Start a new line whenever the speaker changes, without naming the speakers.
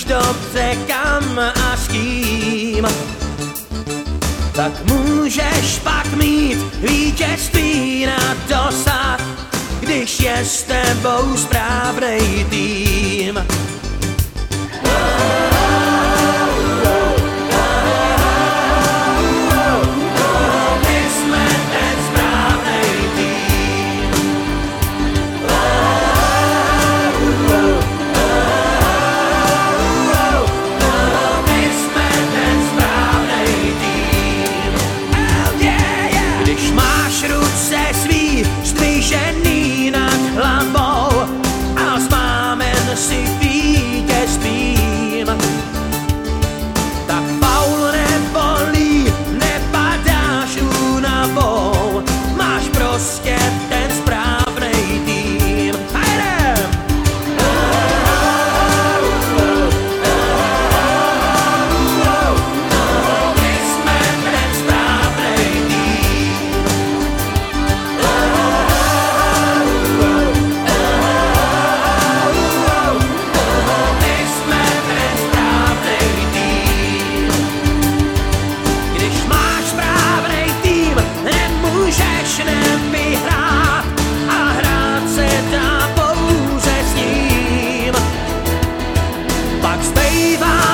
dobře kam a s kým, tak můžeš pak mít vítězství na dosah, když je s tebou správnej tým. Zdvižený nad hlavou a zmámen si vítězstvím, tak faul nebolí, nepadáš únavou, máš prostě ten správnej tým. A jdem! My jsme ten správnej tým. Nevyhrát a hrát se dá pouze s ním, pak zbývá